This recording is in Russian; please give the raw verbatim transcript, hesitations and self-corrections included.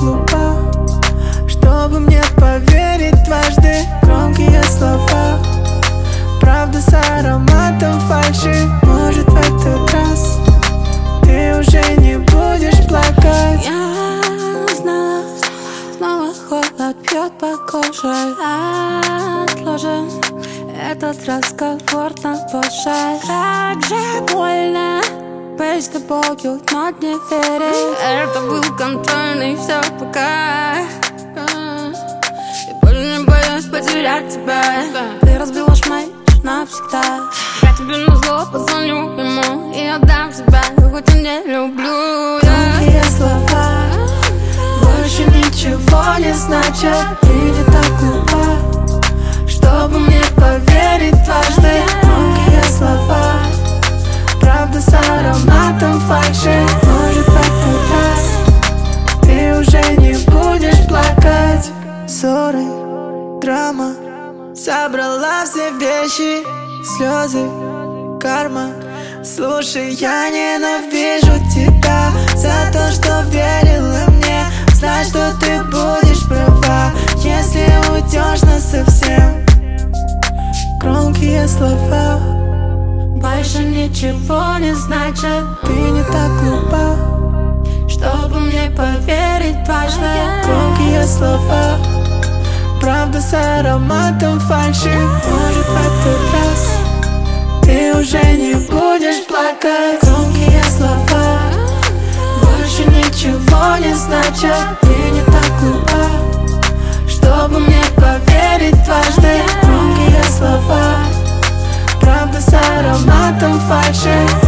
глупа, чтобы мне поверить дважды. Громкие слова, правда с ароматом фальши. Может, в этот раз ты уже не будешь плакать. Я знала, снова холод бьет по коже. Отложим этот разговор на позже. Как же больно быть с тобою, но не верить. Это был контрольный, все пока. И больше не боюсь потерять тебя. Ты разбила шмель навсегда. Я тебе назло позвоню ему и отдам себя, хоть и не люблю. Громкие слова больше ничего не значат. Ты не так глупа, чтобы мне поверить дважды. Громкие слова, правда с ароматом фальши. Может, в этот раз ты уже не будешь плакать. Ссоры, драма, собрала все вещи, слезы, карма. Слушай, я ненавижу тебя за то, что верила мне. Знай, что ты будешь права, если уйдешь насовсем. Громкие слова больше ничего не значат. Ты не так глупа, чтобы мне поверить дважды. Громкие слова, правда с ароматом фальши. Может, в этот раз ты уже не будешь плакать. Громкие слова больше ничего не значат. Ты не так глупа, чтобы мне поверить дважды. Громкие слова, правда с ароматом фальши.